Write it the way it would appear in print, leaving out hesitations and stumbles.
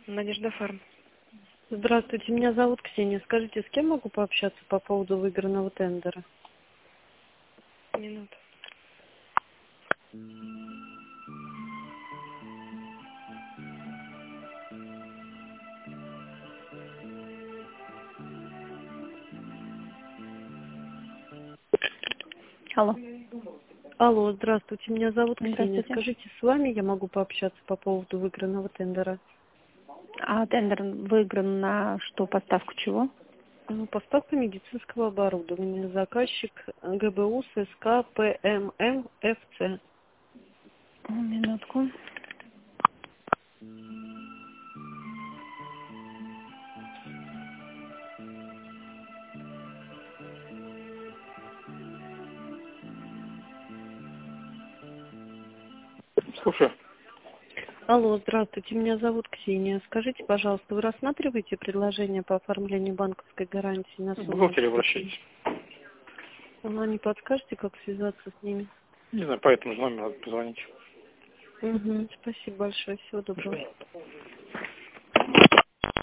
Надежда Фарм. Здравствуйте, меня зовут Ксения. Скажите, с кем могу пообщаться по поводу выигранного тендера? Минуту. Алло. Алло, здравствуйте, меня зовут Ксения. Здравствуйте. Скажите, с вами я могу пообщаться по поводу выигранного тендера? А тендер выигран на что? Поставку чего? Поставка медицинского оборудования. Заказчик ГБУ ССК ПММ-ФЦ. Минутку. Слушай, Алло, здравствуйте, меня зовут Ксения. Скажите, пожалуйста, вы рассматриваете предложение по оформлению банковской гарантии на к сумму? бухгалтерии обращайтесь. Не подскажете, как связаться с ними? Не знаю, по этому же номеру надо позвонить. Спасибо большое, всего До доброго. свидания.